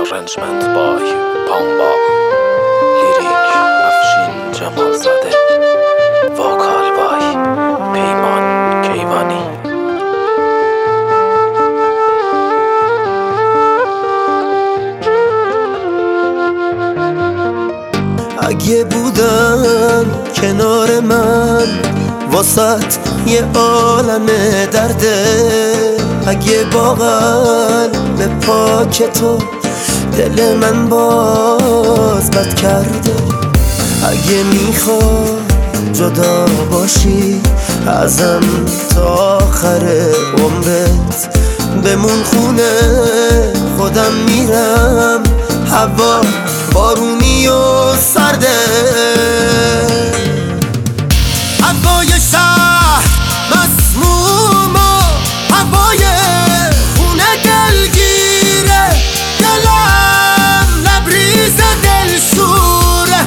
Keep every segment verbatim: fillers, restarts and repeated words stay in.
arrangement by Pamba. Lyric Afshin Jamalzade. Vocal by Peyman Keyvani. اگه بودن کنار من واسط یه عالم درده، اگه با قلب پاک تو دل من باز بد کرده، اگه میخوای جدا باشی ازم تا آخر عمرت، بمون خونه خودم میرم، هوا بارونی و سرده، هوای شهر مسموم و هوای خونه دلگیره، دلم لبریز دلشوره،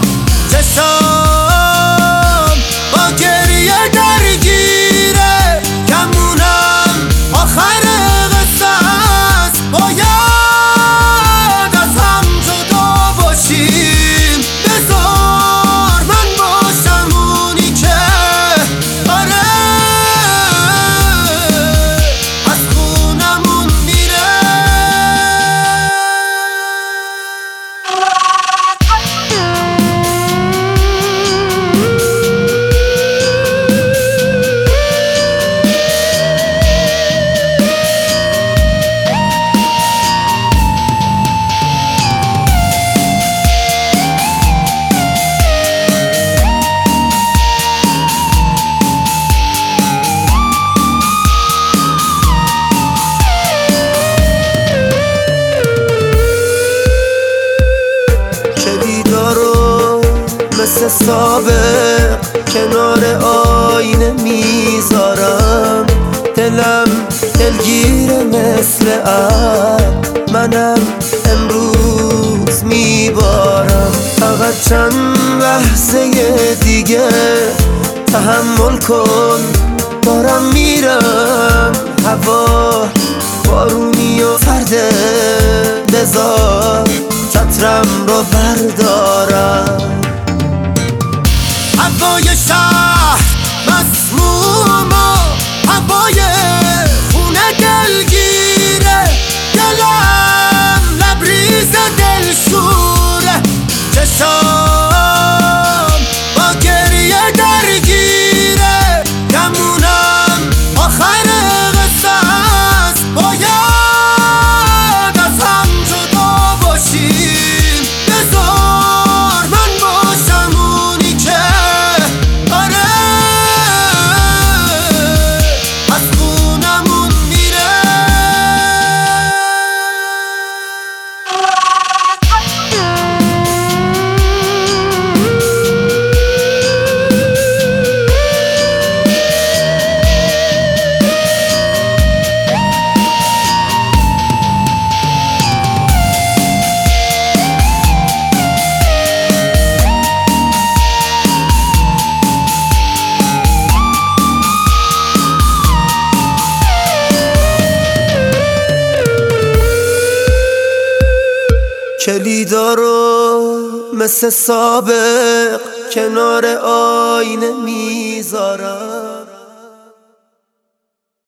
چشام با گریه درگیره، کمونم آخر قصه است، باید از هم جدا باشیم، بذار من باشم اونی که آره از خونمون میره. کلیدارو مثل سابق کنار آینه میذارم، دلم دلگیره مثل اب، منم امروز میبارم، فقط چند لحظه دیگه تحمل کن، دارم میرم، هوا بارونی و سرده، بذار چترم رو بردارم، هوای شهر مسموم و هوای خونه دلگیره، دلم لبریز دلشوره، چشام با گریه درگیره، کمونم آخر قصه است، باید از هم جدا باشیم، بذار من باشم اونی که آره از خونمون میره. کلیدارو مثل سابق کنار آینه میذارم.